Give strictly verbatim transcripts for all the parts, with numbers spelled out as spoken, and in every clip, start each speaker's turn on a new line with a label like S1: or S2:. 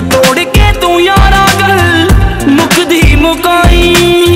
S1: तोड़ के तू यारा गल मुकदी मुकाई।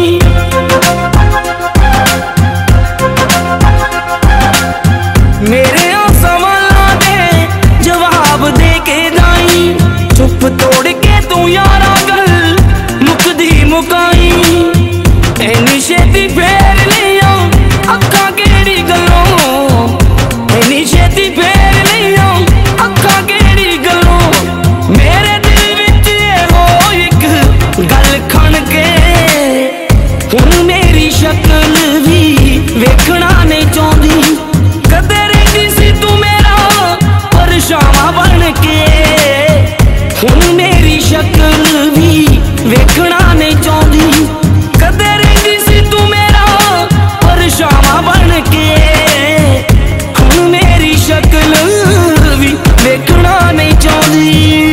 S1: मेरे सवालों दे जवाब दे के दाई, चुप तोड़ के तू यारा गल मुकदी मुकाई। एनी छेती फेर लिया अक्खां केड़ी गल्लों, एनी छेती फेर लिया अक्खां केड़ी गल्लों। मेरे दिल विच हो एक गल खण के, हुण मेरी शक्ल भी वेखना नहीं चाहती। कदे रहिंदी सी तू मेरा परछावां बन के, हुण मेरी शक्ल भी वेखना नहीं चाहती। कदे रहिंदी सी तू मेरा परछावां बन के, हुण मेरी शक्ल भी वेखना नहीं चाहती।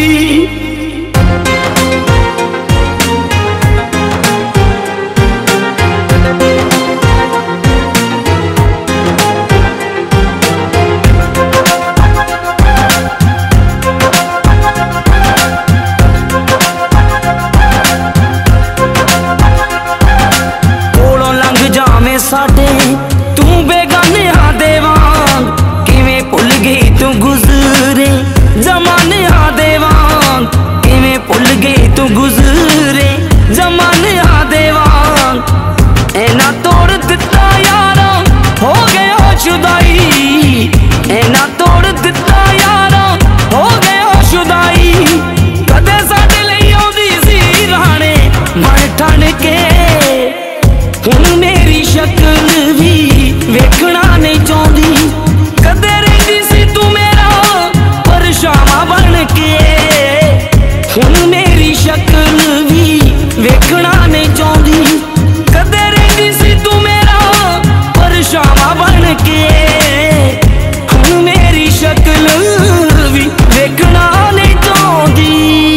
S1: साडे तू बेगानियां दे वांग, किवें भुल गई तू गुजरे जमानियां दे वांग। किवें भुल गई तू गुजरे जमानियां दे वांग। ऐना तोड़ दिता यारा हो गया जुदाई, ऐना तोड़ दिता यारा हो गया जुदाई। कदे साडे लई आउंदी सी राणे बन ठण के, हुण मेरी शक्ल भी वेखना नहीं चाहती। कदे रहिंदी सी तू मेरा परछावां बन के, हुण मेरी शक्ल भी वेखना नहीं चाहती। कदे रहिंदी सी तू मेरा परछावां बन के, हुण मेरी शक्ल भी वेखना नहीं चाहती।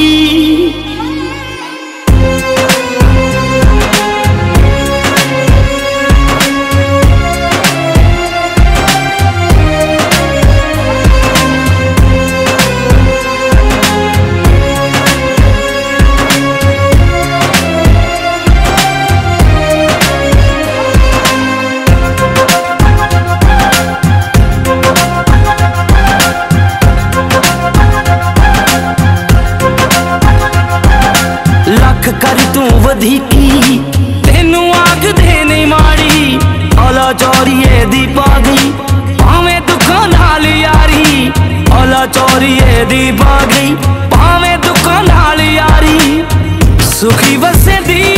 S1: लख कर तू वधीकी तेनू आग दे नहीं माड़ी। औला चौरीए दी पागी भावें दुखां नाल यारी, औला चौरीए दी पागी भावें दुखां नाल यारी। सुखी वसे दी